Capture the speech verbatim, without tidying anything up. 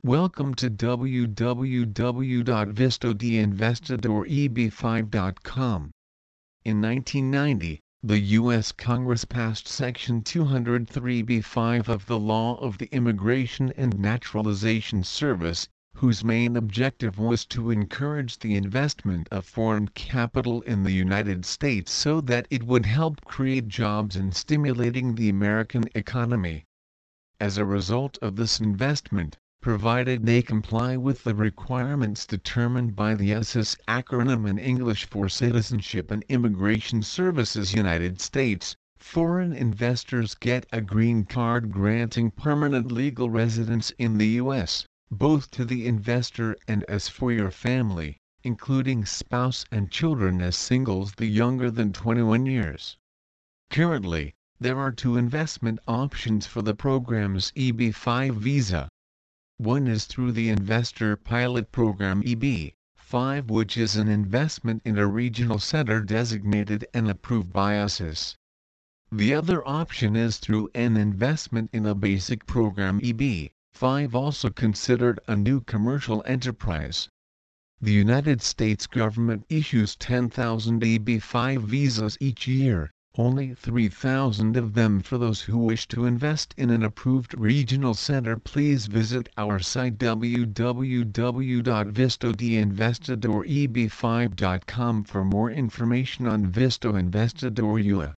Welcome to w w w dot visto de investidor e b five dot com. In nineteen ninety, the U S Congress passed Section two hundred three B five of the Law of the Immigration and Naturalization Service, whose main objective was to encourage the investment of foreign capital in the United States so that it would help create jobs and stimulating the American economy. As a result of this investment, provided they comply with the requirements determined by the S I S acronym in English for Citizenship and Immigration Services United States, foreign investors get a green card granting permanent legal residence in the U S, both to the investor and as for your family, including spouse and children as singles the younger than twenty-one years. Currently, there are two investment options for the program's E B five visa. One is through the Investor Pilot Program E B five, which is an investment in a regional center designated and approved by S I S. The other option is through an investment in a basic program E B five, also considered a new commercial enterprise. The United States government issues ten thousand E B five visas each year, only three thousand of them for those who wish to invest in an approved regional center. Please visit our site w w w dot visto de investidor e b five dot com for more information on Visto Investidor U A.